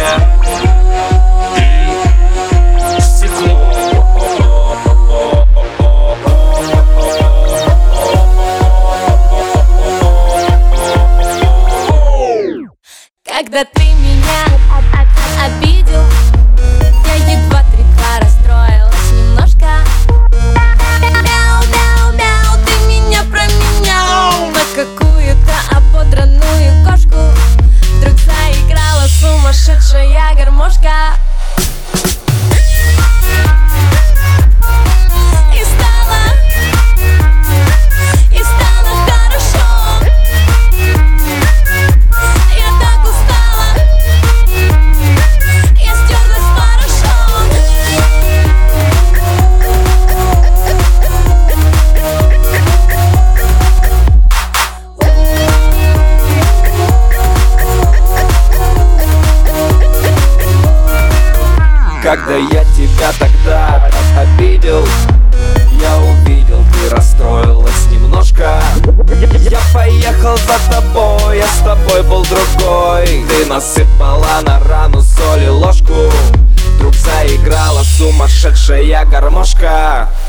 время и стекло. Когда ты меня обидел, я едва 3-2 расстроилась немножко. Мяу-мяу-мяу, ты меня променял на какую-то ободранную кошку. Вдруг заиграла сумасшедшая гармошка. Когда я тебя тогда обидел, я увидел, ты расстроилась немножко. Я поехал за тобой, я с тобой был другой. Ты насыпала на рану соли ложку. Вдруг заиграла сумасшедшая гармошка.